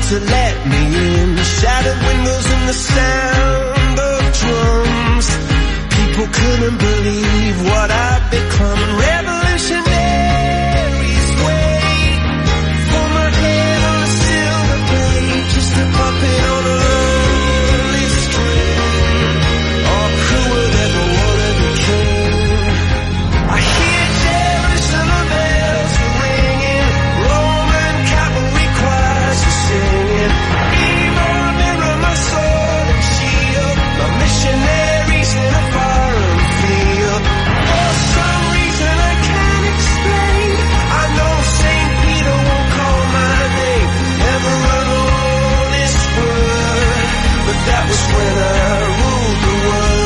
to let me in. Shattered windows and the sound of drums. People couldn't believe what I'd become. Revolutionaries wait for my head on a silver plate, just a puppet on a lonely string. Oh, who would ever want to be king? I hear Jerusalem bells ringing, Roman cavalry choirs are singing. Evil mirror my soul and shield, my missionaries in a foreign field. For some reason I can't explain, I know St. Peter won't call my name. Never run on this word, but that was when I ruled the world.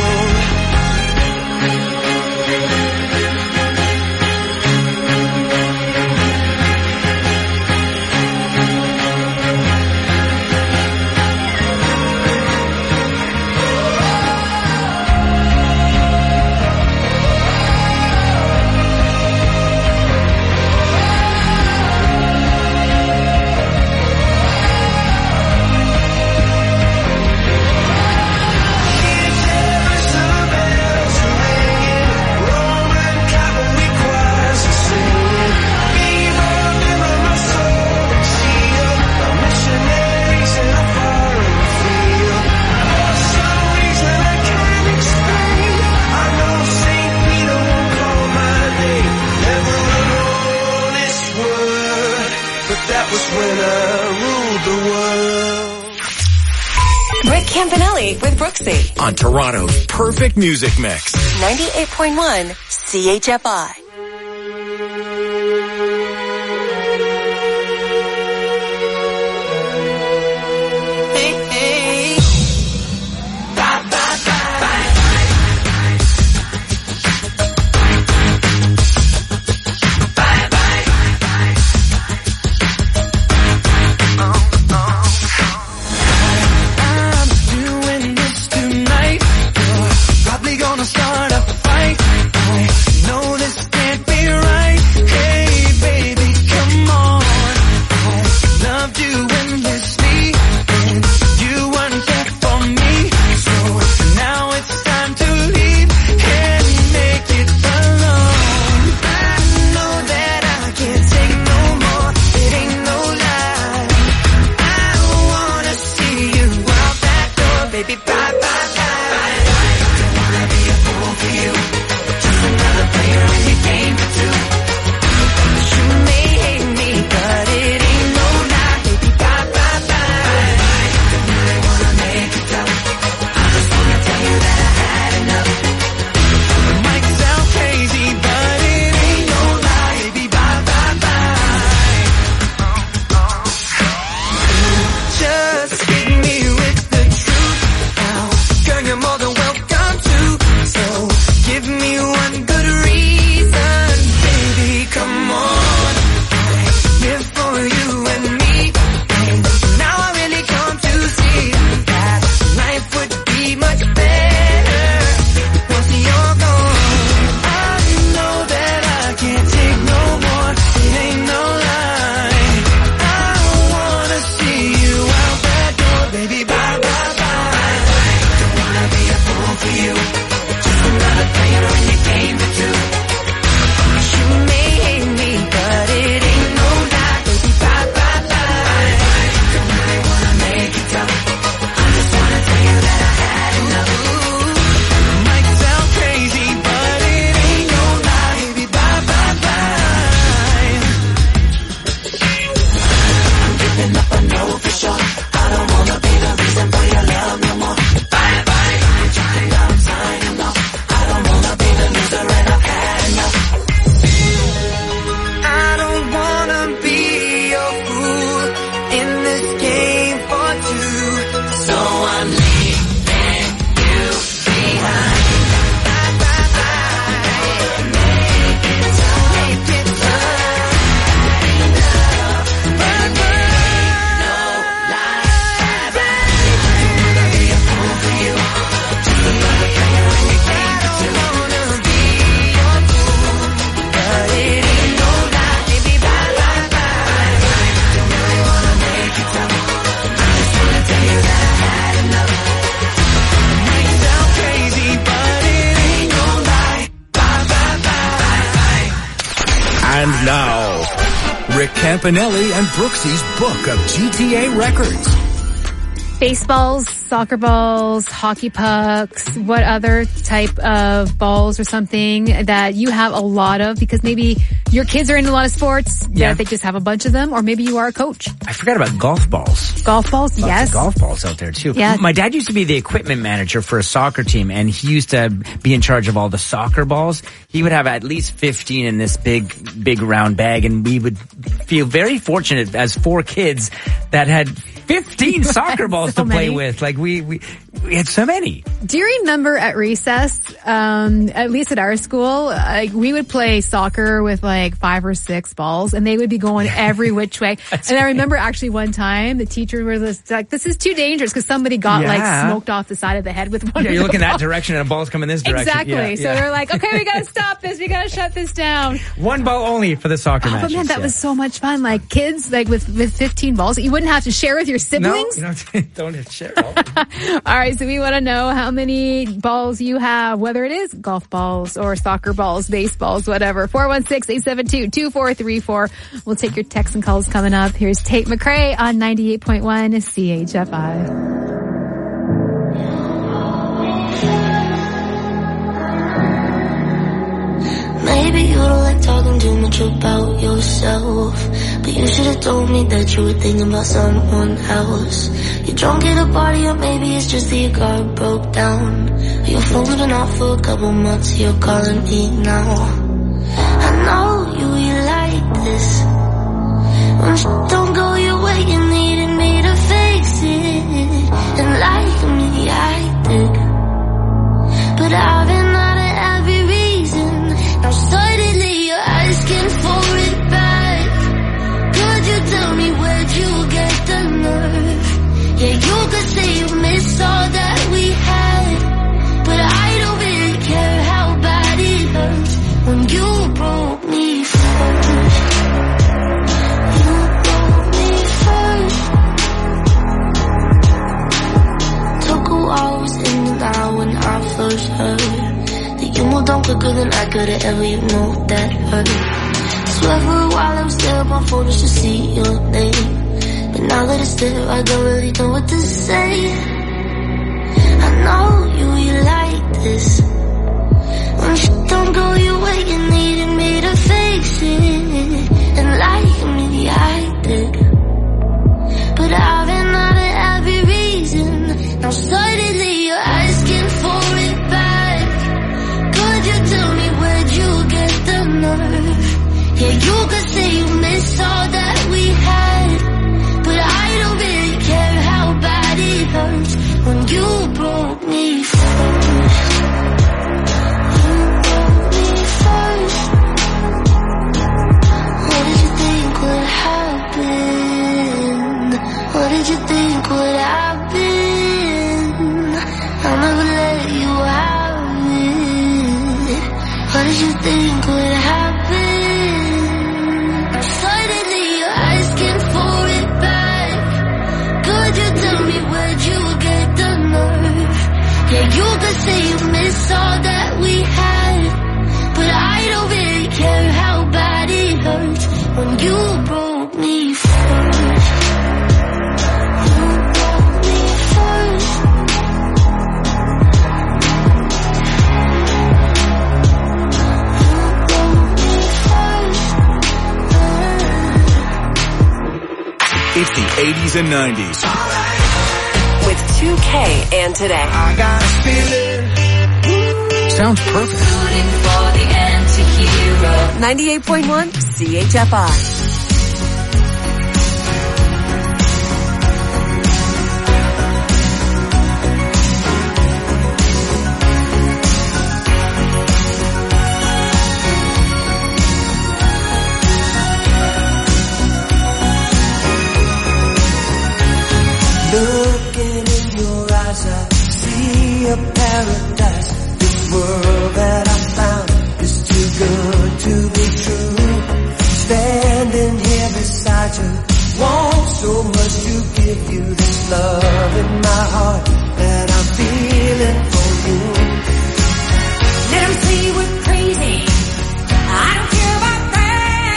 Rick Campanelli with Brooksy on Toronto's perfect music mix. 98.1 CHFI. Start a fight. I know this. And now, Rick Campanelli and Brooksy's Book of GTA Records. Baseballs, soccer balls, hockey pucks, what other type of balls or something that you have a lot of because maybe your kids are in a lot of sports, that they just have a bunch of them, or maybe you are a coach. I forgot about golf balls. Golf balls, Lots yes. of golf balls out there too. Yeah. My dad used to be the equipment manager for a soccer team, and he used to be in charge of all the soccer balls. He would have at least 15 in this big round bag, and we would feel very fortunate as 4 kids that had 15 soccer balls to play with. Like we had so many. Do you remember at recess, at least at our school, we would play soccer with like 5 or 6 balls and they would be going every which way. And I remember actually one time the teacher was like, this is too dangerous because somebody got like smoked off the side of the head with one of you're looking balls. that direction and a ball's coming this direction. Exactly. So they're like, okay, we gotta stop this. We gotta shut this down. 1 ball only for the soccer matches. But man, that was so much fun. Like kids, like with 15 balls, you wouldn't have to share with your siblings. No, don't share. All right, so we want to know how many balls you have, whether it is golf balls or soccer balls, baseballs, whatever. 416-872-2434. We'll take your texts and calls coming up. Here's Tate McRae on 98.1 CHFI. Maybe you don't like talking too much about yourself, but you should have told me that you were thinking about someone else. You're drunk at a party, or maybe it's just that your car broke down. Your phone's been off for a couple months, you're calling me now. I know you like this. When shit don't go your way, you needed me to fix it. And like me, I did. But I've been out of every reason. Now suddenly you're asking for it back. Could you tell me where'd you get the nerve? Yeah, you could say you miss all that we had, but I don't really care how bad it hurts when you broke me first. You broke me first. Took a while, was in and out when I first heard that you moved on quicker than I could've ever, you know that hurt. Swear for a while I was there on my phone just to see your name, but now that it's there I don't really know what to say. I know you like this. When shit don't go your way, you needed me to fix it. And like me, I did. But I've been out of every reason. Now suddenly you're asking for it back. Could you tell me where'd you get the nerve? Yeah, you could say you miss all that we had, but I don't really care how bad it hurts when you broke me first. You broke me first. What did you think would happen? What did you think would happen? I'll never let you have it. What did you think would happen? Suddenly you're asking for it back. Could you tell me where'd you get the nerve? Yeah, you could say you miss all that we had, but I don't really care how bad it hurts when you broke me first. You broke me first. It's the 80s and 90s. With 2K and Today. I got a feeling. Sounds perfect. 98.1 CHFI. Looking in your eyes, I see a paradise. This world that I found is too good to be true. Standing here beside you, want so much to give you this love in my heart that I'm feeling for you. Let them say we're crazy. I don't care about that.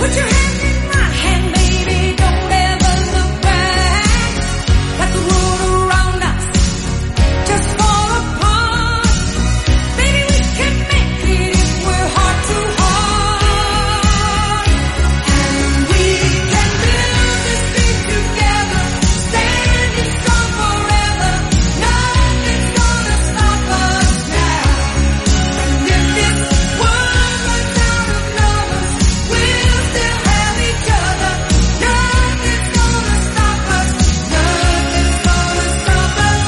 Put your hand in my hand, baby, don't ever look back. Let the world around us just fall apart. Baby, we can make it if we're heart to heart. And we can build this thing together, standing strong forever. Nothing's gonna stop us now. And if this world runs out of lovers, we'll still have each other. Nothing's gonna stop us. Nothing's gonna stop us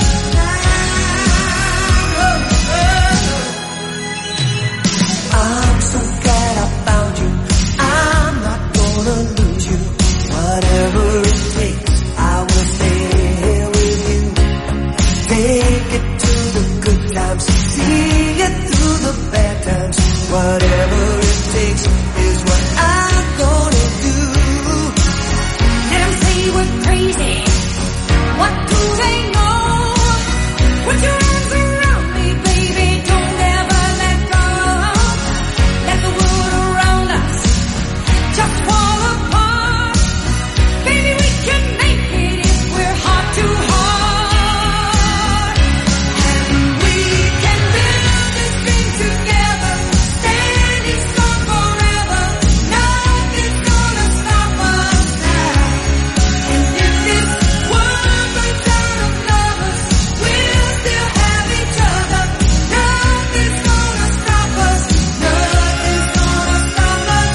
now. I'm so glad I found you. I'm not gonna lose you. Whatever it takes, I will stay here with you. Take it to the good times, see it through the bad times. Whatever it takes is what I'm gonna do. Let them say we're crazy. What do they know? Put your arms around me, baby, don't ever let go. Let the world around us just fall apart. Baby, we can make it if we're heart to heart. And we can build this thing together, standing strong forever. Nothing's gonna stop us now. And if this world runs out of lovers, we'll still have each other. Nothing's gonna stop us. Nothing's gonna stop us.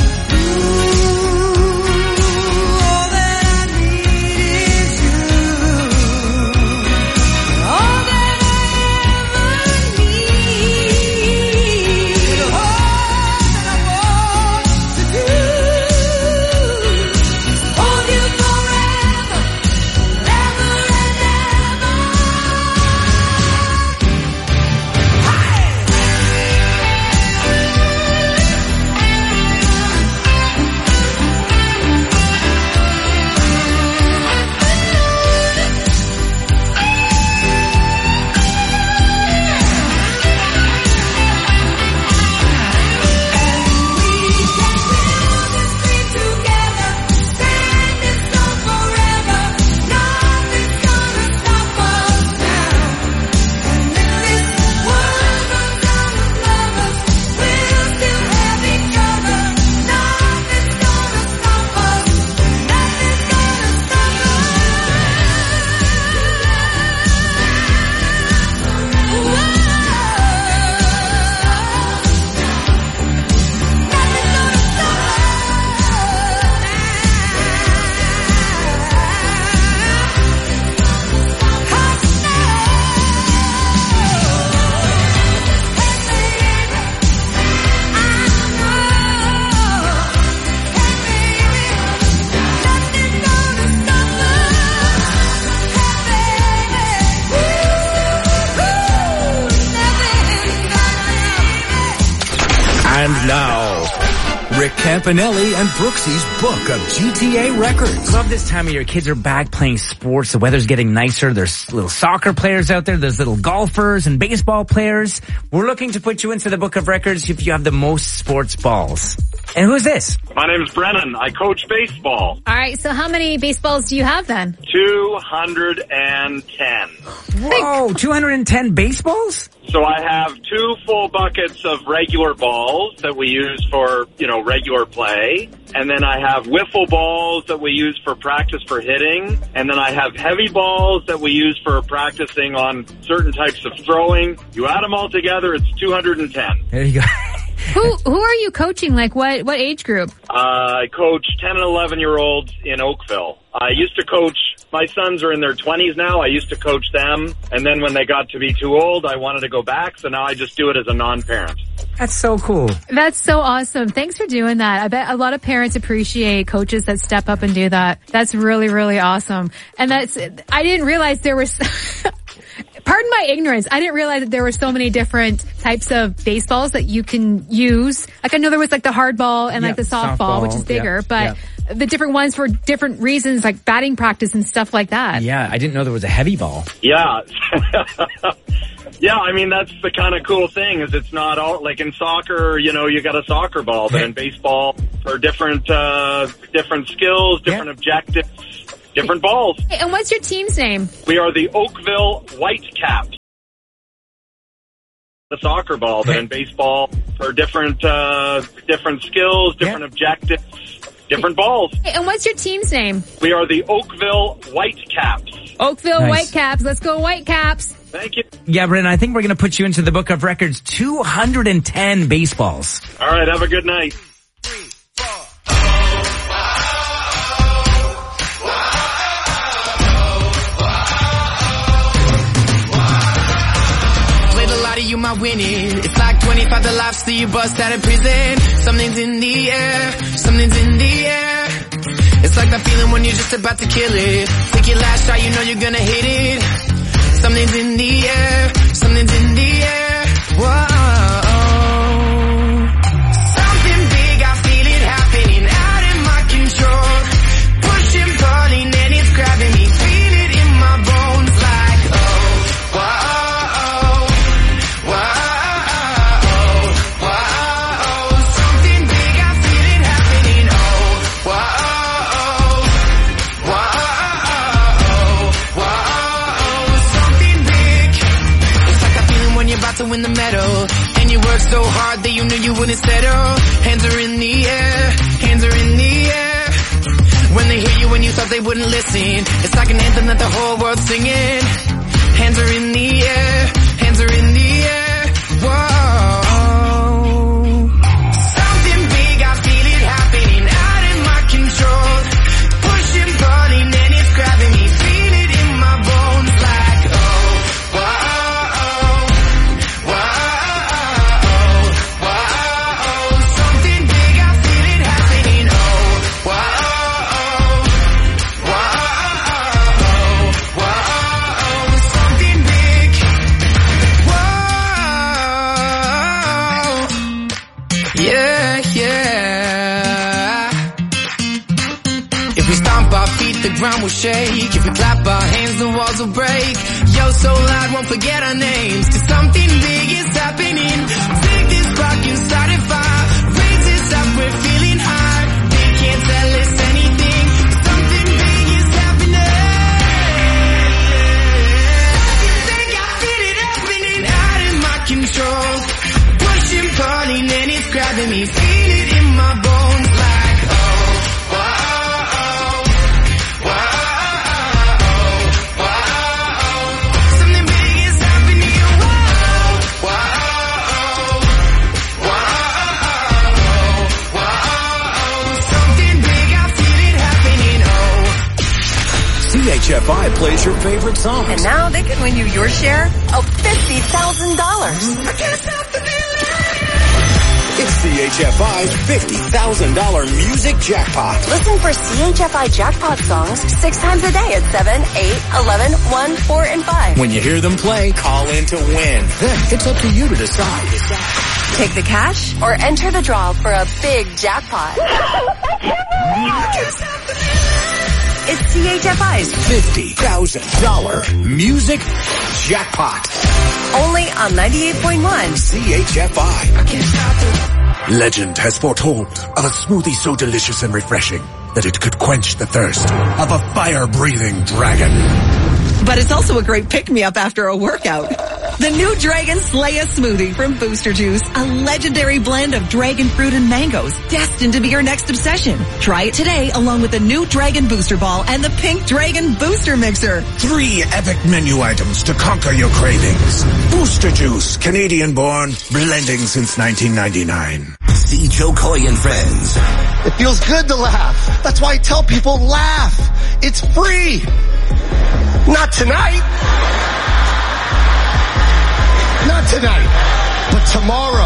Ooh, all that I need is you. All that I ever need. All that I want to do is hold you forever, ever and ever. And now, Rick Campanelli and Brooksy's Book of GTA Records. Love this time of year. Kids are back playing sports. The weather's getting nicer. There's little soccer players out there. There's little golfers and baseball players. We're looking to put you into the Book of Records if you have the most sports balls. And who's this? My name is Brennan. I coach baseball. All right, so how many baseballs do you have then? 210. Whoa, 210 baseballs? So I have 2 full buckets of regular balls that we use for, regular play. And then I have wiffle balls that we use for practice for hitting. And then I have heavy balls that we use for practicing on certain types of throwing. You add them all together, it's 210. There you go. Who are you coaching? Like what age group? I coach 10 and 11-year-olds in Oakville. I used to coach, my sons are in their 20s now. I used to coach them. And then when they got to be too old, I wanted to go back. So now I just do it as a non-parent. That's so cool. That's so awesome. Thanks for doing that. I bet a lot of parents appreciate coaches that step up and do that. That's really, really awesome. And I didn't realize there was, pardon my ignorance, I didn't realize that there were so many different types of baseballs that you can use. Like I know there was like the hardball and like the softball, which is bigger, but the different ones for different reasons, like batting practice and stuff like that. Yeah, I didn't know there was a heavy ball. Yeah. Yeah, I mean, that's the kind of cool thing is it's not all, like in soccer, you got a soccer ball, but in baseball, for different skills, different objectives, different balls. Hey, and what's your team's name? We are the Oakville Whitecaps. The soccer ball, but in baseball for different skills, different objectives, different balls. Hey, and what's your team's name? We are the Oakville Whitecaps. Oakville Nice. Whitecaps. Let's go Whitecaps. Thank you. Yeah, Brennan, I think we're going to put you into the book of records, 210 baseballs. All right, have a good night. You might win it. It's like 25 to life, so you bust out of prison. Something's in the air, something's in the air. It's like that feeling when you're just about to kill it. Take your last shot, you know you're gonna hit it. Something's in the air, something's in the air. Whoa. Something big, I feel it happening out of my control. Pushing, pulling, and it's grabbing me. Feel it in my bones like, oh, whoa. To win the medal, and you work so hard that you knew you wouldn't settle. Hands are in the air, hands are in the air. When they hear you when you thought they wouldn't listen, it's like an anthem that the whole world's singing. Hands are in the air, hands are in the air. Whoa. Something big, I feel it happening out of my control. Pushing, pulling, and it's grabbing me. Feel it in my bones like, oh, whoa. The ground will shake. If we clap our hands, the walls will break. Yo, so loud, won't forget our names. 'Cause something big is happening. Take this spark inside a fire. Raise this up, we're feeling high. They can't tell us anything. Something big is happening. Think I feel it happening out of my control. Pushing, pulling, and it's grabbing me. Feel it in my bones like, oh, wow. CHFI plays your favorite songs. And now they can win you your share of $50,000. It's CHFI's $50,000 music jackpot. Listen for CHFI jackpot songs 6 times a day at 7, 8, 11, 1, 4, and 5. When you hear them play, call in to win. Then it's up to you to decide. Take the cash or enter the draw for a big jackpot. It's CHFI's $50,000 music jackpot. only on 98.1 CHFI. Legend has foretold of a smoothie so delicious and refreshing that it could quench the thirst of a fire-breathing dragon. But it's also a great pick-me-up after a workout. The new Dragon Slaya smoothie from Booster Juice, a legendary blend of dragon fruit and mangoes, destined to be your next obsession. Try it today along with the new Dragon Booster Ball and the Pink Dragon Booster Mixer. 3 epic menu items to conquer your cravings. Booster Juice, Canadian-born, blending since 1999. See Joe Coy and Friends. It feels good to laugh. That's why I tell people, laugh. It's free. Not tonight. Not tonight, but tomorrow.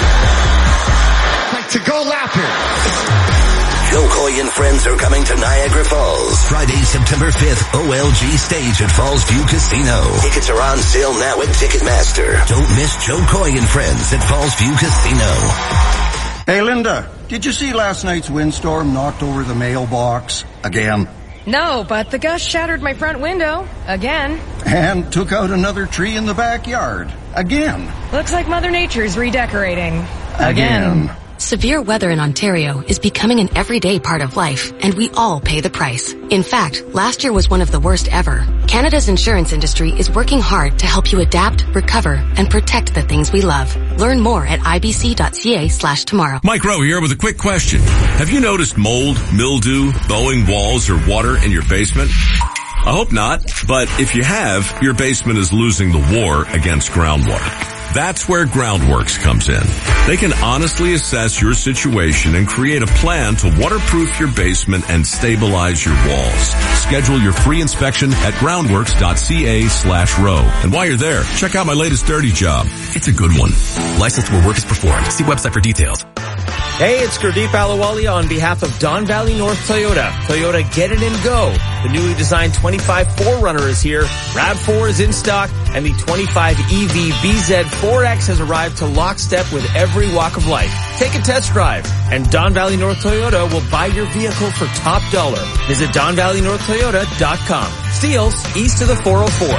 Like to go laughing. Joe Coy and Friends are coming to Niagara Falls. Friday, September 5th, OLG stage at Falls View Casino. Tickets are on sale now at Ticketmaster. Don't miss Joe Coy and Friends at Falls View Casino. Hey, Linda, did you see last night's windstorm knocked over the mailbox again? No, but the gust shattered my front window again. And took out another tree in the backyard again. Looks like Mother Nature's redecorating. Again. Severe weather in Ontario is becoming an everyday part of life, and we all pay the price. In fact, last year was one of the worst ever. Canada's insurance industry is working hard to help you adapt, recover, and protect the things we love. Learn more at ibc.ca/tomorrow. Mike Rowe here with a quick question. Have you noticed mold, mildew, bowing walls, or water in your basement? I hope not, but if you have, your basement is losing the war against groundwater. That's where Groundworks comes in. They can honestly assess your situation and create a plan to waterproof your basement and stabilize your walls. Schedule your free inspection at groundworks.ca/row. And while you're there, check out my latest dirty job. It's a good one. Licensed where work is performed. See website for details. Hey, it's Gurdeep Ahluwalia on behalf of Don Valley North Toyota. Toyota, get it and go. The newly designed 25 4Runner is here. RAV4 is in stock, and the 25 EV BZ4X has arrived to lockstep with every walk of life. Take a test drive, and Don Valley North Toyota will buy your vehicle for top dollar. Visit DonValleyNorthToyota.com. Steeles, east of the 404.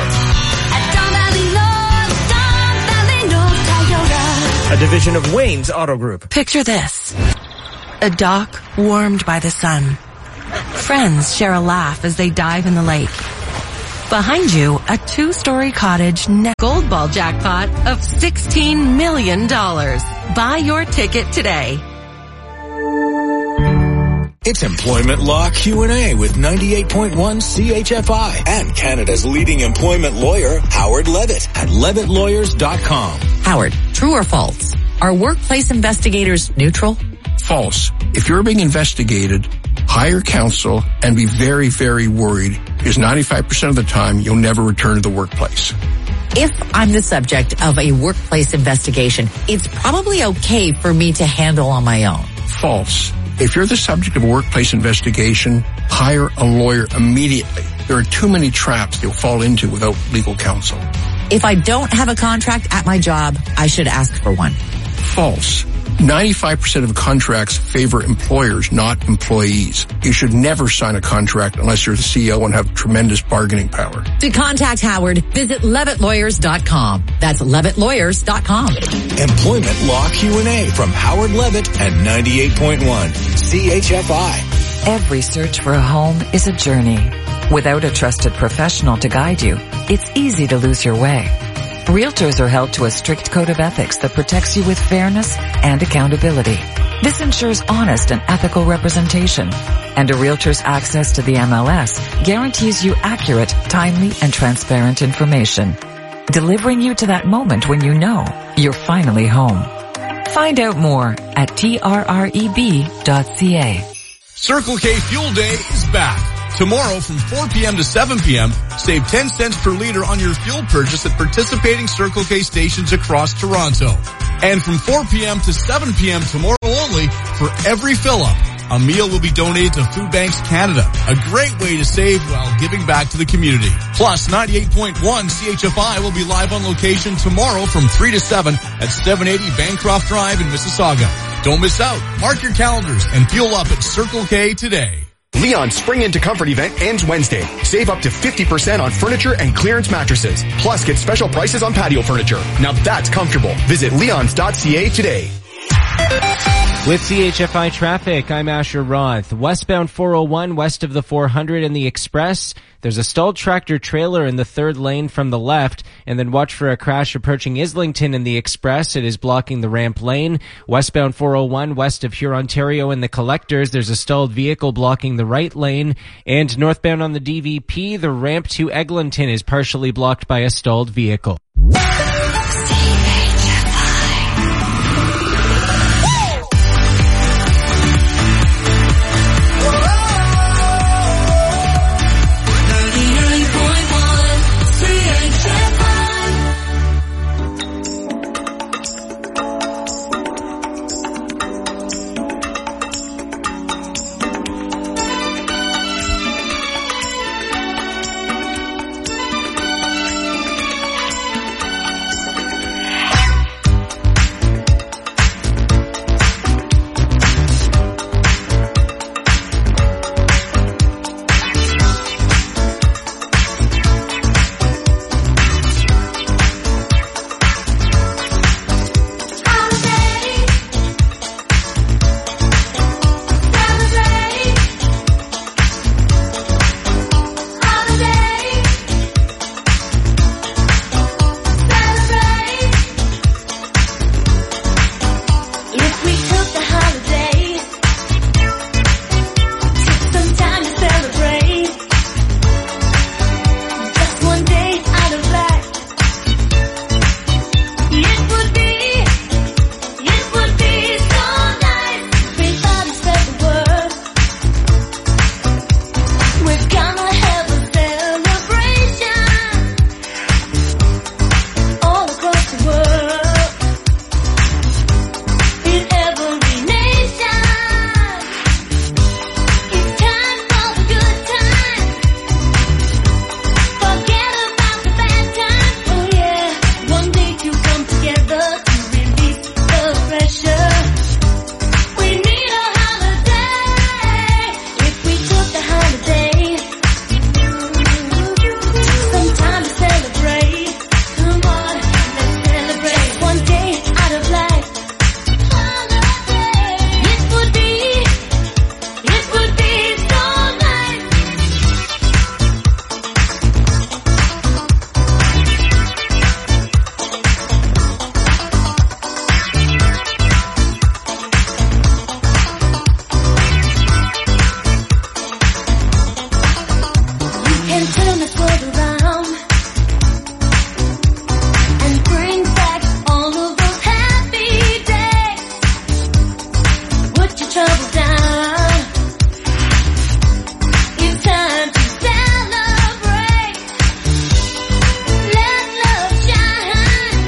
A division of Wayne's Auto Group. Picture this. A dock warmed by the sun. Friends share a laugh as they dive in the lake. Behind you, a 2-story cottage gold ball jackpot of $16 million. Buy your ticket today. It's Employment Law Q&A with 98.1 CHFI and Canada's leading employment lawyer, Howard Levitt at LevittLawyers.com. Howard, true or false? Are workplace investigators neutral? False. If you're being investigated, hire counsel and be very, very worried because 95% of the time you'll never return to the workplace. If I'm the subject of a workplace investigation, it's probably okay for me to handle on my own. False. If you're the subject of a workplace investigation, hire a lawyer immediately. There are too many traps you'll fall into without legal counsel. If I don't have a contract at my job, I should ask for one. False. 95% of contracts favor employers, not employees. You should never sign a contract unless you're the CEO and have tremendous bargaining power. To contact Howard, visit LevittLawyers.com. That's LevittLawyers.com. Employment Law Q&A from Howard Levitt at 98.1 CHFI. Every search for a home is a journey. Without a trusted professional to guide you, it's easy to lose your way. Realtors are held to a strict code of ethics that protects you with fairness and accountability. This ensures honest and ethical representation. And a realtor's access to the MLS guarantees you accurate, timely, and transparent information, delivering you to that moment when you know you're finally home. Find out more at trreb.ca. Circle K Fuel Day is back. Tomorrow from 4 p.m. to 7 p.m., save 10 cents per liter on your fuel purchase at participating Circle K stations across Toronto. And from 4 p.m. to 7 p.m. tomorrow only, for every fill-up, a meal will be donated to Food Banks Canada, a great way to save while giving back to the community. Plus, 98.1 CHFI will be live on location tomorrow from 3 to 7 at 780 Bancroft Drive in Mississauga. Don't miss out. Mark your calendars and fuel up at Circle K today. Leon's Spring Into Comfort event ends Wednesday. Save up to 50% on furniture and clearance mattresses. Plus, get special prices on patio furniture. Now that's comfortable. Visit leons.ca today. With CHFI traffic, I'm Asher Roth. Westbound 401 west of the 400 and the Express. There's a stalled tractor trailer in the third lane from the left, and then watch for a crash approaching Islington in the Express. It is blocking the ramp lane. Westbound 401 west of Hurontario in the Collectors. There's a stalled vehicle blocking the right lane. And northbound on the DVP, the ramp to Eglinton is partially blocked by a stalled vehicle. put your trouble down. It's time to celebrate. Let love shine,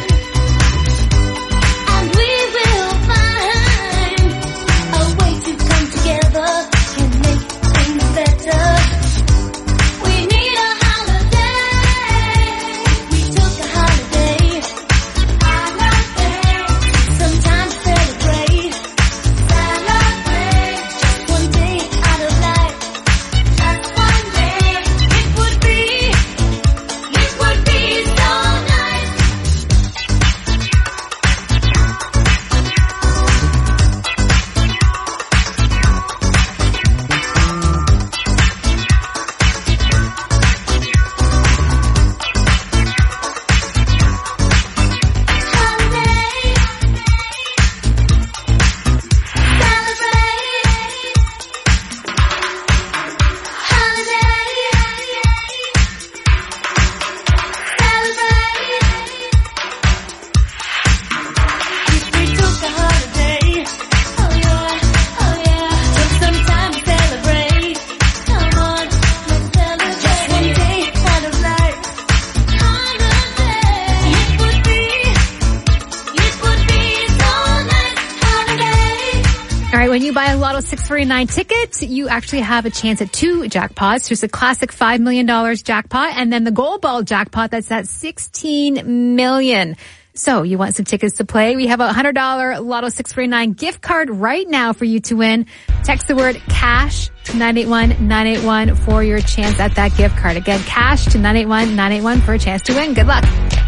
and we will find a way to come together and make things better. We need a holiday. We took a holiday. Sometimes celebrate. Celebrate. Just one day out of life. Just one day. It would be so nice. All right, when you buy a Lotto 649 ticket, you actually have a chance at 2 jackpots. There's a classic $5 million jackpot and then the gold ball jackpot that's at $16 million. So you want some tickets to play? We have a $100 Lotto 649 gift card right now for you to win. Text the word cash to 981-981 for your chance at that gift card. Again, cash to 981-981 for a chance to win. Good luck.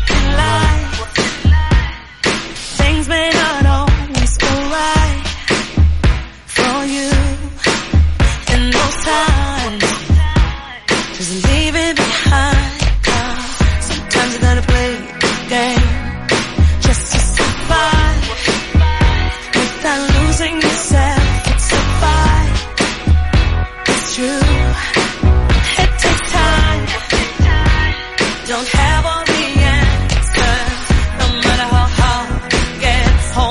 Things may not always go right for you in those times. Just leave it behind. Sometimes you gotta play the game just to survive without losing yourself. It's a fight. It's true. It takes time. Don't have all the answers, no matter how hard it gets.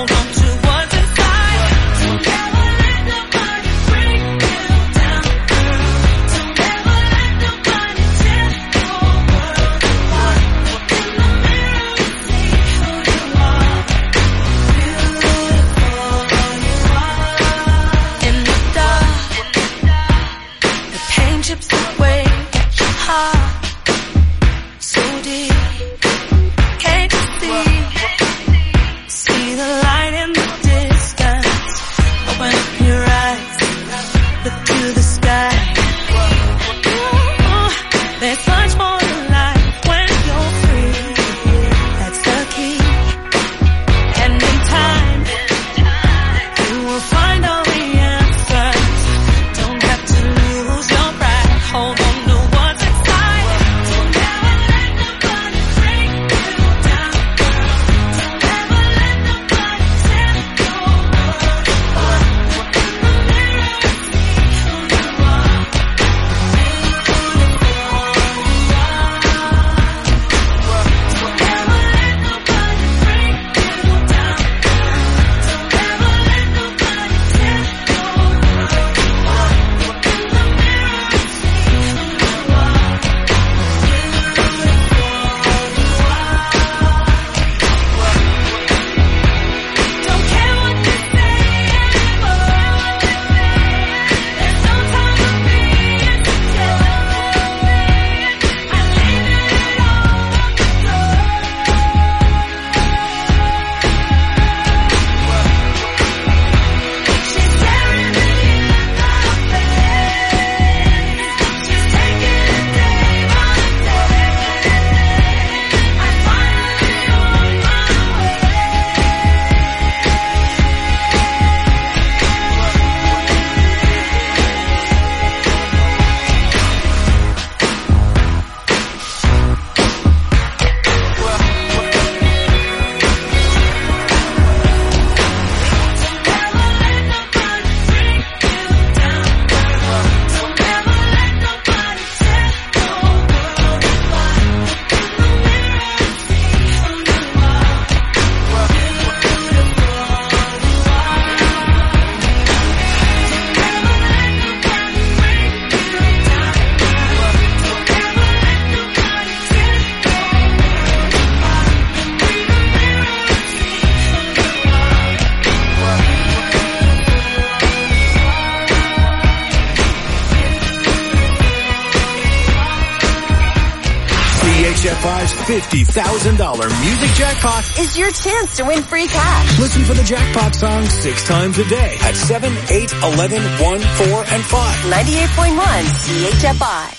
CHFI's $50,000 music jackpot is your chance to win free cash. Listen for the jackpot song 6 times a day at 7, 8, 11, 1, 4, and 5. 98.1 CHFI.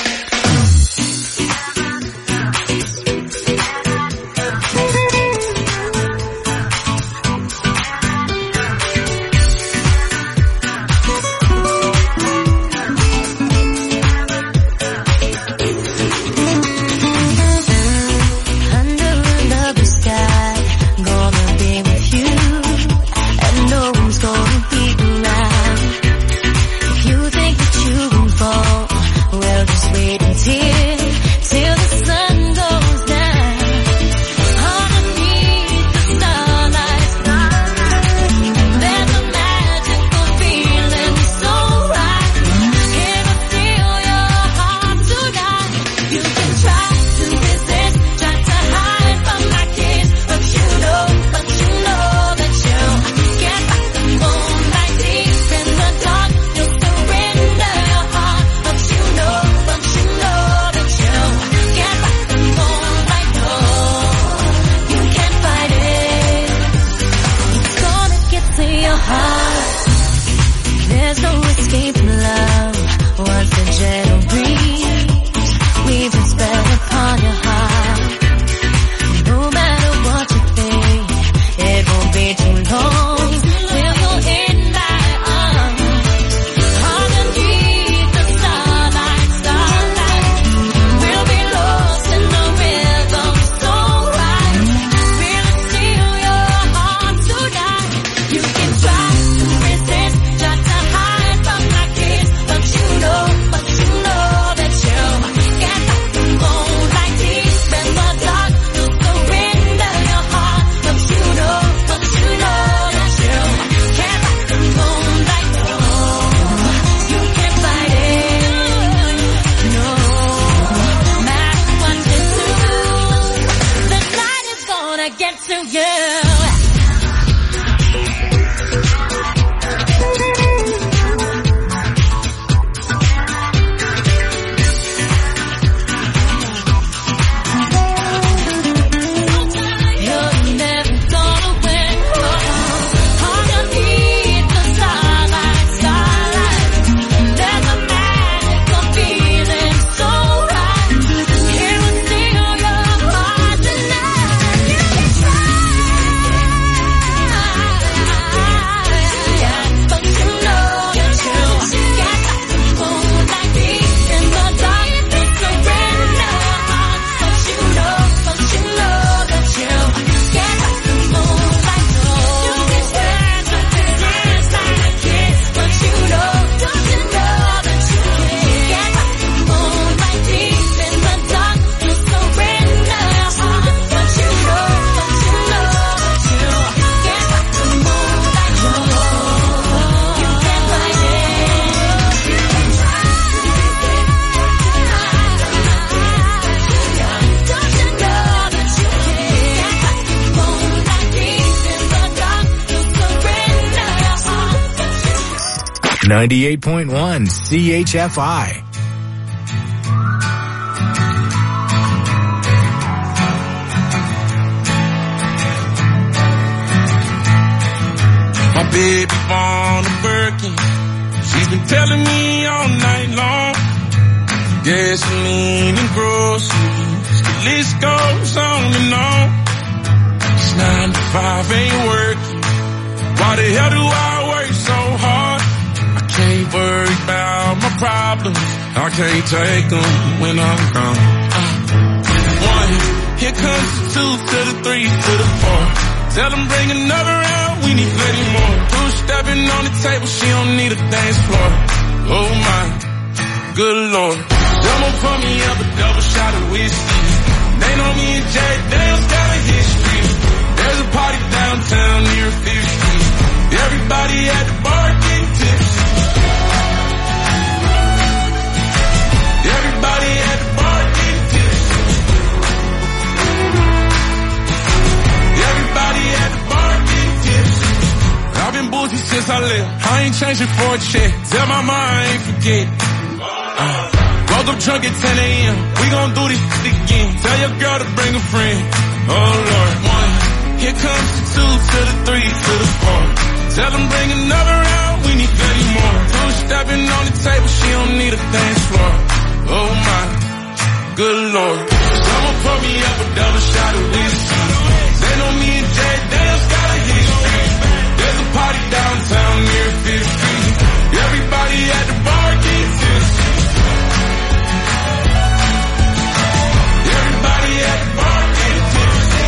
.1 CHFI. My baby born a Birkin. She's been telling me all night long. Gasoline and groceries, the list goes on and on. It's 9 to 5 ain't working. Why the hell do I work so hard? Can't worry about my problems. I can't take them when I'm gone. 1, here comes the 2 to the 3 to the 4. Tell them bring another round, we need plenty more. 2 stepping on the table, she don't need a dance floor. Oh my, good lord. Double pour me up a double shot of whiskey. They know me and Jack Daniels got a history. There's a party downtown near 5th Street. Everybody at the bar getting tipsy. Everybody at the bar getting tipsy. Everybody at the bar getting tipsy. I've been boozy since I left. I ain't changing for a check. Tell my mama I ain't forget. Go Woke up drunk at 10 a.m. We gon' do this shit again. Tell your girl to bring a friend. Oh Lord. 1. Here comes the 2 to the 3 to the 4. Tell them bring another round. We need 30 more. 2 stepping on the table. She don't need a dance floor. Oh my. Good Lord. Someone pour me up a double shot of whiskey. They know me and Jay Dale's got a history. There's a party downtown near 5th Street. Everybody at the bar getting tipsy. Everybody at the bar getting tipsy.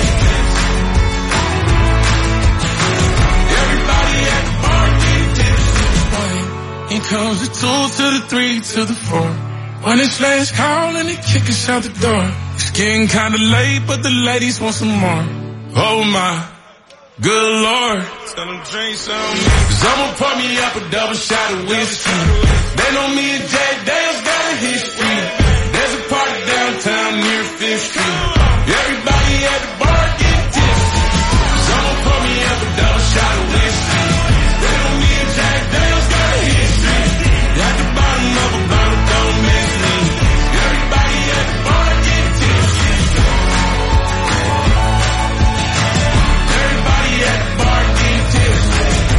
Everybody at the bar getting tipsy. Here comes the 2 to the 3 to the 4. When it's last call and they kick us out the door. It's getting kinda late, but the ladies want some more. Oh my, good Lord. Tell them drink some. Someone pour me up a double shot of whiskey. They know me and Jay Dale's got a history. There's a party downtown near 5th Street. Everybody at the bar getting tipsy. Someone pour me up a double shot of whiskey. They know me and Jay Dale's got a history. At the bottom of a bottle, don't miss me. Everybody at the bar getting tipsy. Everybody at the bar getting tipsy.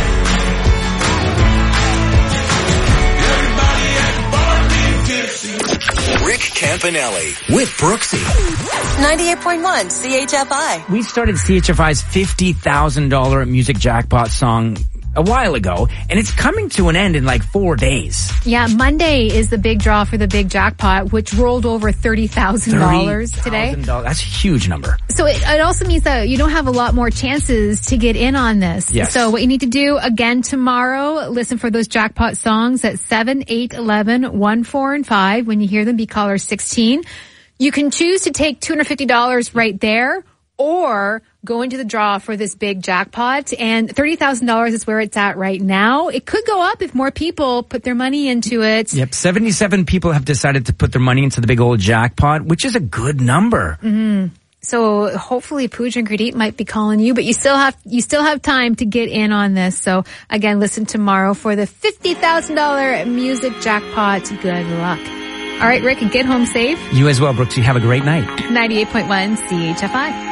Everybody at the bar getting tipsy. Rick Campanelli with Brooksy. 98.1 CHFI. We started CHFI's $50,000 music jackpot song a while ago, and it's coming to an end in like 4 days. Yeah, Monday is the big draw for the big jackpot, which rolled over $30,000 today. That's a huge number. So it also means that you don't have a lot more chances to get in on this. Yes. So what you need to do again tomorrow, listen for those jackpot songs at 7, 8, 11, 1, 4, and 5. When you hear them, be caller 16. You can choose to take $250 right there, or go into the draw for this big jackpot, and $30,000 is where it's at right now. It could go up if more people put their money into it. Yep, 77 people have decided to put their money into the big old jackpot, which is a good number. Mm-hmm. So hopefully Pooja and Gurdeep might be calling you, but you still have time to get in on this. So again, listen tomorrow for the $50,000 music jackpot. Good luck. All right, Rick, get home safe. You as well, Brooks. You have a great night. 98.1 CHFI.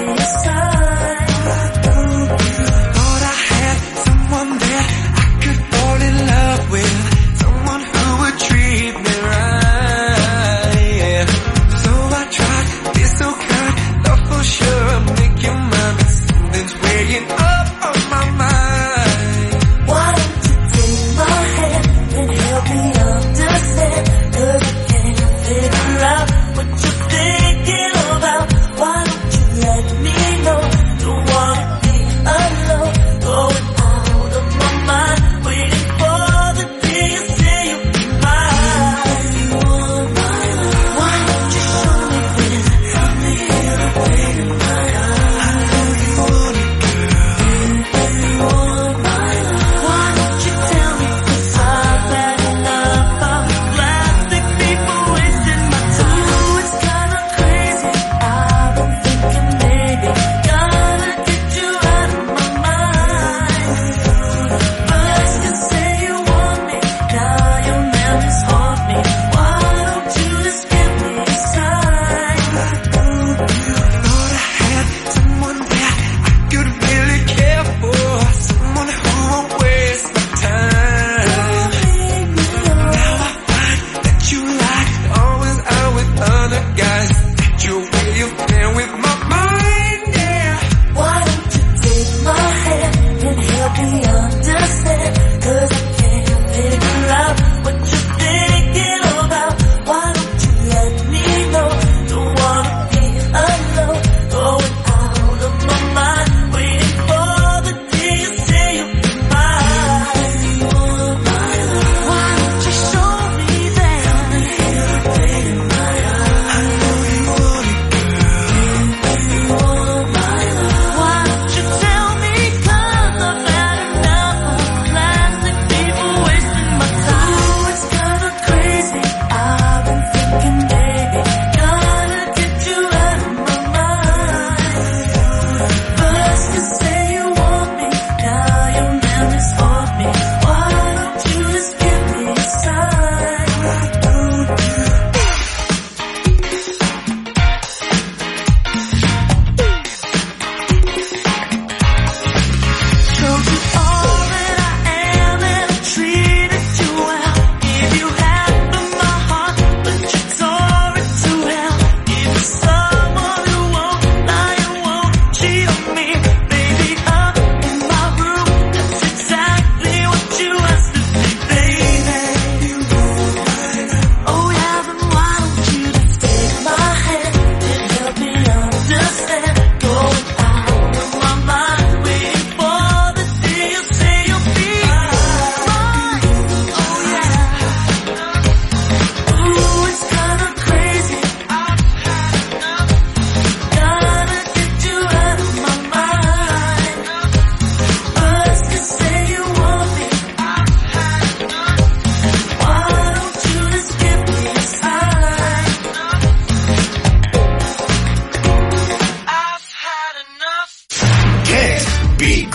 Thought I had someone that I could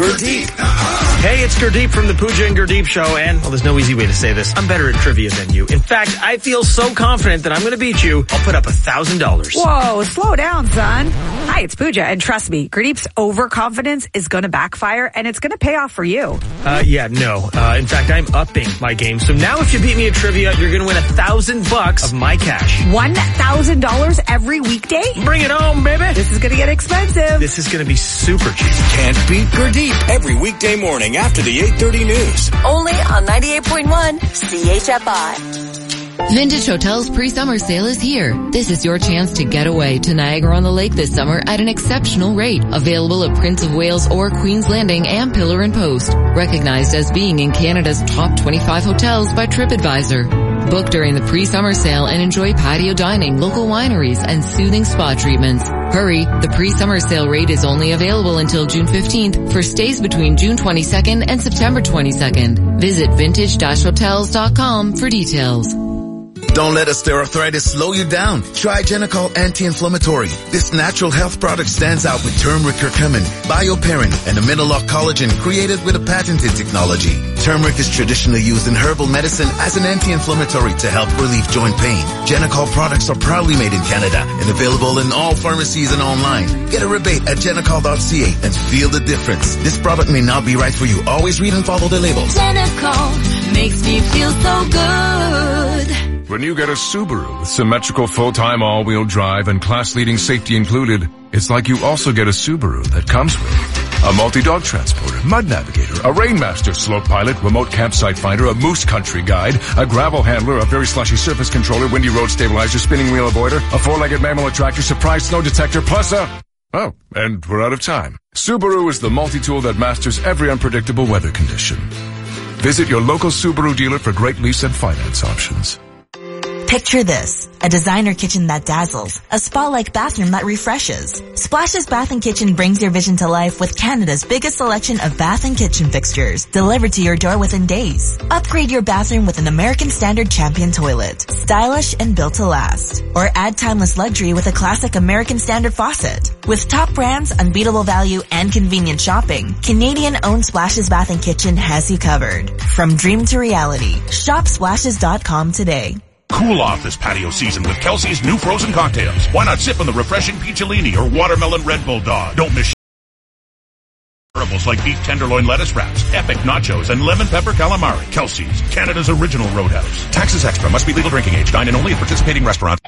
Gurdeep. Hey, it's Gurdeep from the Pooja and Gurdeep Show, and, well, there's no easy way to say this. I'm better at trivia than you. In fact, I feel so confident that I'm going to beat you, I'll put up $1,000. Whoa, slow down, son. Hi, it's Pooja, and trust me, Gurdeep's overconfidence is going to backfire, and it's going to pay off for you. In fact, I'm upping my game. So now if you beat me at trivia, you're going to win $1,000 of my cash. $1,000 every weekday? Bring it home, baby. This is going to get expensive. This is going to be super cheap. Can't beat Gurdeep every weekday morning after the 8:30 news. Only on 98.1 CHFI. Vintage Hotel's pre-summer sale is here. This is your chance to get away to Niagara-on-the-Lake this summer at an exceptional rate. Available at Prince of Wales or Queen's Landing and Pillar and Post. Recognized as being in Canada's top 25 hotels by TripAdvisor. Book during the pre-summer sale and enjoy patio dining, local wineries, and soothing spa treatments. Hurry, the pre-summer sale rate is only available until June 15th for stays between June 22nd and September 22nd. Visit vintage-hotels.com for details. Don't let osteoarthritis slow you down. Try Genicol Anti-Inflammatory. This natural health product stands out with turmeric curcumin, bioperin, and amino-lock collagen created with a patented technology. Turmeric is traditionally used in herbal medicine as an anti-inflammatory to help relieve joint pain. Genicol products are proudly made in Canada and available in all pharmacies and online. Get a rebate at genicol.ca and feel the difference. This product may not be right for you. Always read and follow the labels. Genicol makes me feel so good. When you get a Subaru with symmetrical full-time all-wheel drive and class-leading safety included, it's like you also get a Subaru that comes with a multi-dog transporter, mud navigator, a Rainmaster slope pilot, remote campsite finder, a moose country guide, a gravel handler, a very slushy surface controller, windy road stabilizer, spinning wheel avoider, a four-legged mammal attractor, surprise snow detector, plus oh, and we're out of time. Subaru is the multi-tool that masters every unpredictable weather condition. Visit your local Subaru dealer for great lease and finance options. Picture this, a designer kitchen that dazzles, a spa-like bathroom that refreshes. Splash's Bath & Kitchen brings your vision to life with Canada's biggest selection of bath and kitchen fixtures, delivered to your door within days. Upgrade your bathroom with an American Standard Champion toilet, stylish and built to last. Or add timeless luxury with a classic American Standard faucet. With top brands, unbeatable value, and convenient shopping, Canadian-owned Splash's Bath & Kitchen has you covered. From dream to reality, shop splashes.com today. Cool off this patio season with Kelsey's new frozen cocktails. Why not sip on the refreshing Peacholini or watermelon Red Bull Dog? Don't miss durables like beef tenderloin lettuce wraps, epic nachos, and lemon pepper calamari. Kelsey's, Canada's original roadhouse. Taxes extra. Must be legal drinking age. Dine in only at participating restaurants.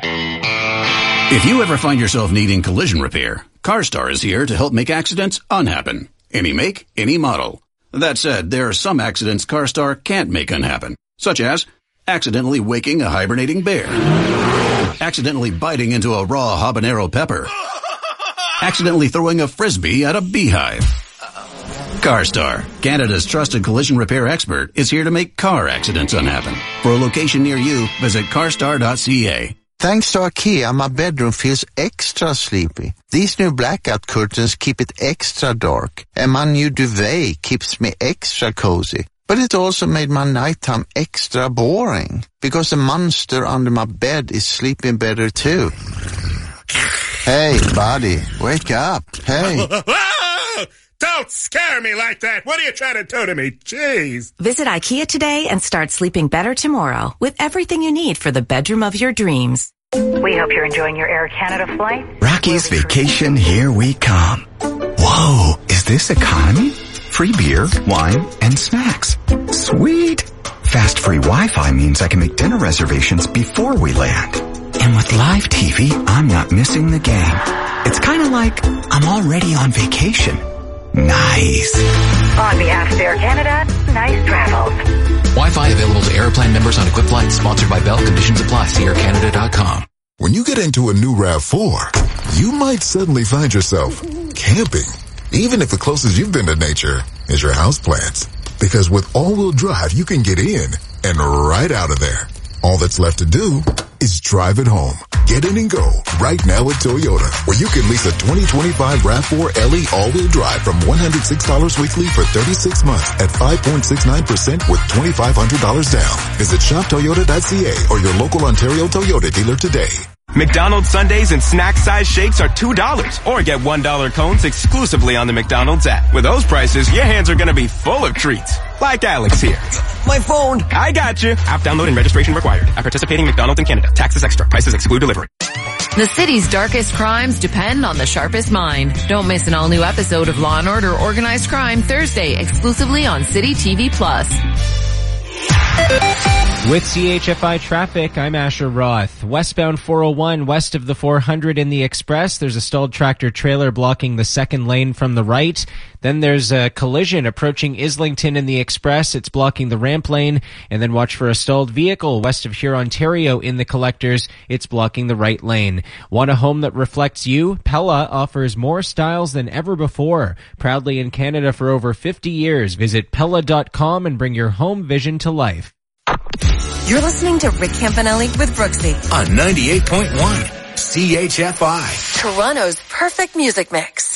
If you ever find yourself needing collision repair, CarStar is here to help make accidents unhappen. Any make, any model. That said, there are some accidents CarStar can't make unhappen, such as accidentally waking a hibernating bear, accidentally biting into a raw habanero pepper, accidentally throwing a frisbee at a beehive. CarStar, Canada's trusted collision repair expert, is here to make car accidents unhappen. For a location near you, visit carstar.ca. Thanks to IKEA, my bedroom feels extra sleepy. These new blackout curtains keep it extra dark, and my new duvet keeps me extra cozy. But it also made my nighttime extra boring, because the monster under my bed is sleeping better too. Hey, buddy, wake up. Hey. Don't scare me like that. What are you trying to do to me? Jeez. Visit IKEA today and start sleeping better tomorrow with everything you need for the bedroom of your dreams. We hope you're enjoying your Air Canada flight. Rocky's Vacation, here we come. Whoa, is this economy? Free beer, wine, and snacks. Sweet. Fast free Wi-Fi means I can make dinner reservations before we land. And with live TV, I'm not missing the game. It's kind of like I'm already on vacation. Nice. On behalf of Air Canada, nice travels. Wi-Fi available to Airplan members on equipped flights. Sponsored by Bell. Conditions apply. See aircanada.com. When you get into a new RAV4, you might suddenly find yourself camping. Even if the closest you've been to nature is your houseplants. Because with all-wheel drive, you can get in and right out of there. All that's left to do is drive it home. Get in and go right now at Toyota, where you can lease a 2025 RAV4 LE all-wheel drive from $106 weekly for 36 months at 5.69% with $2,500 down. Visit shoptoyota.ca or your local Ontario Toyota dealer today. McDonald's sundaes and snack-size shakes are $2. Or get $1 cones exclusively on the McDonald's app. With those prices, your hands are gonna be full of treats. Like Alex here. My phone. I got you. App download and registration required. At participating McDonald's in Canada. Taxes extra. Prices exclude delivery. The city's darkest crimes depend on the sharpest mind. Don't miss an all-new episode of Law & Order Organized Crime Thursday, exclusively on City TV+. With CHFI traffic, I'm Asher Roth. Westbound 401 west of the 400 in the Express, there's a stalled tractor trailer blocking the second lane from the right. Then there's a collision approaching Islington in the Express. It's blocking the ramp lane. And then watch for a stalled vehicle west of Huron, Ontario in the Collectors. It's blocking the right lane. Want a home that reflects you? Pella offers more styles than ever before. Proudly in Canada for over 50 years. Visit Pella.com and bring your home vision to life. You're listening to Rick Campanelli with Brooksy on 98.1 CHFI. Toronto's perfect music mix.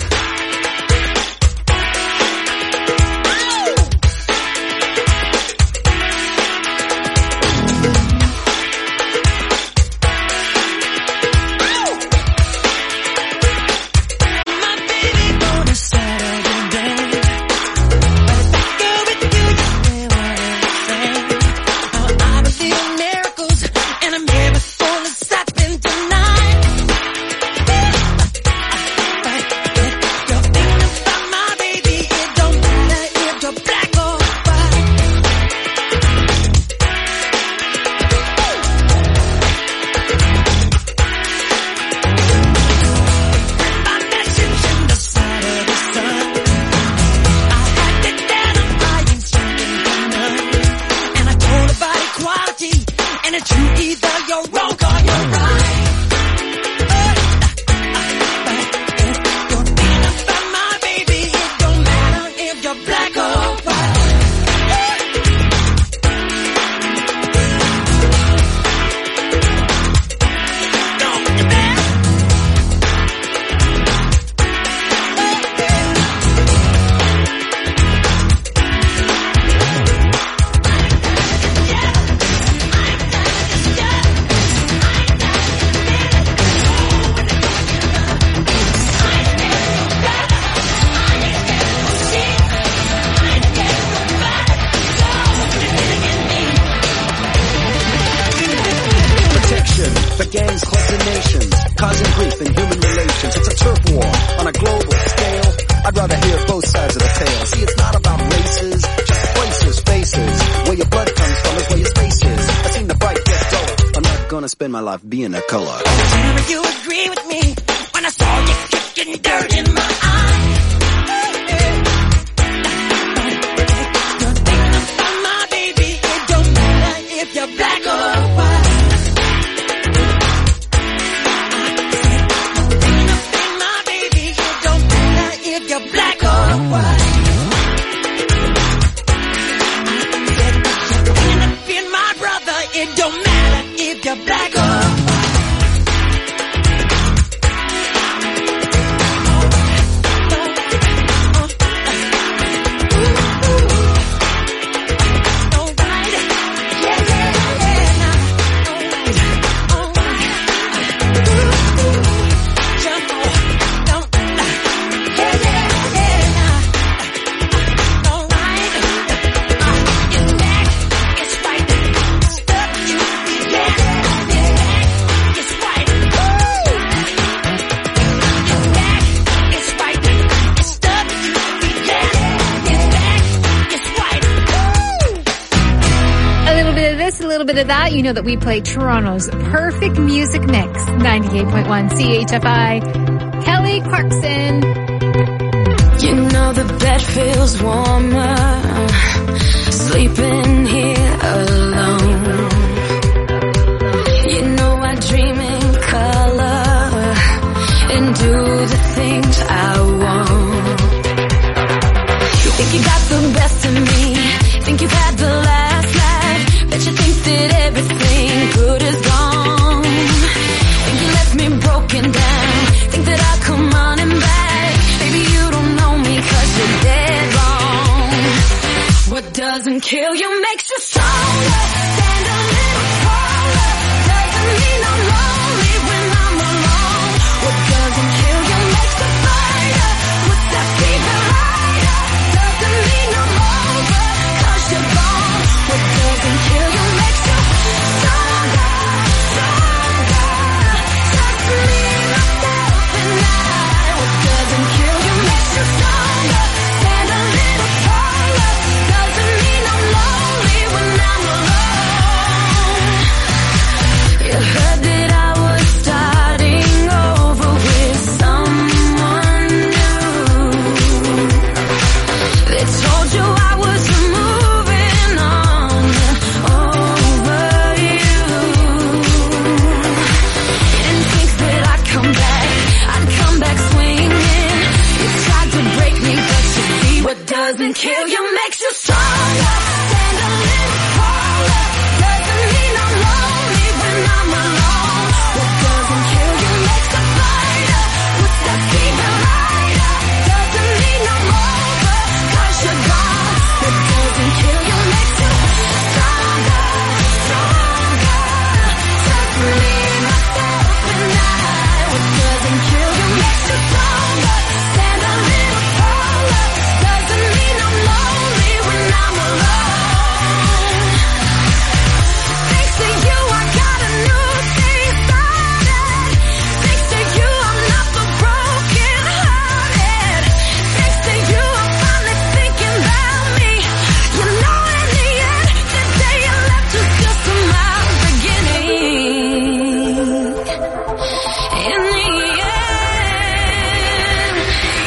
My life being a color. Tell me you agree with me when I saw you kicking dirt in my eye. You're thinking about my baby. It don't matter if you're black or white. You're thinking about my baby. It don't matter if you're black or white. You're thinking of being my brother. It don't matter if you're black or white. Bit of that, you know that we play Toronto's perfect music mix. 98.1 CHFI. Kelly Clarkson. You know the bed feels warmer sleeping here alone. You know I dream in color and do the things I want. You think you got the best of me, think you've had the last laugh, bet you think that everything good is gone. Think you left me broken down, think that I'll come running back. Baby, you don't know me 'cause you're dead wrong. What doesn't kill you makes you stronger. Stand a little taller, doesn't mean I'm lonely.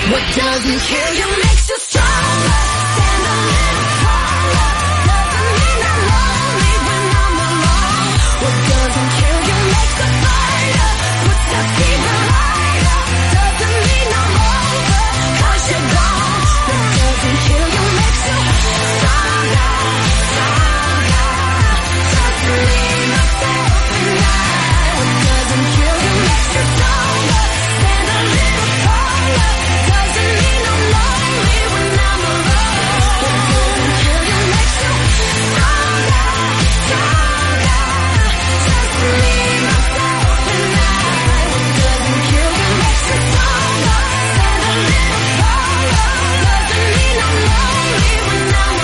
What doesn't kill you makes you stronger. Stand a little taller. Doesn't mean I'm lonely when I'm alone. What doesn't kill you makes a fighter. Puts that fever lighter. Doesn't mean I'm over, 'cause you're gone. What doesn't kill you makes you stronger, stronger. Just leave myself tonight. What doesn't kill you makes you stronger. Stand a little taller. Doesn't mean I'm lonely when I'm alone. What doesn't kill you makes you stronger, stronger. Just leave myself tonight. What doesn't kill you makes you stronger. Stand a little taller. Doesn't mean I'm lonely when I'm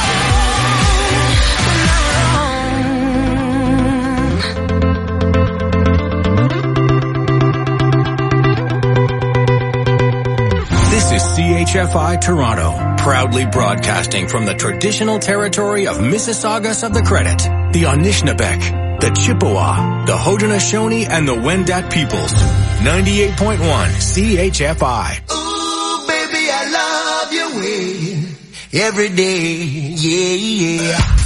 This is CHFI Toronto, proudly broadcasting from the traditional territory of Mississaugas of the Credit, the Anishinaabeg, the Chippewa, the Haudenosaunee, and the Wendat peoples. 98.1 CHFI. Ooh, baby, I love your way every day. Yeah, yeah.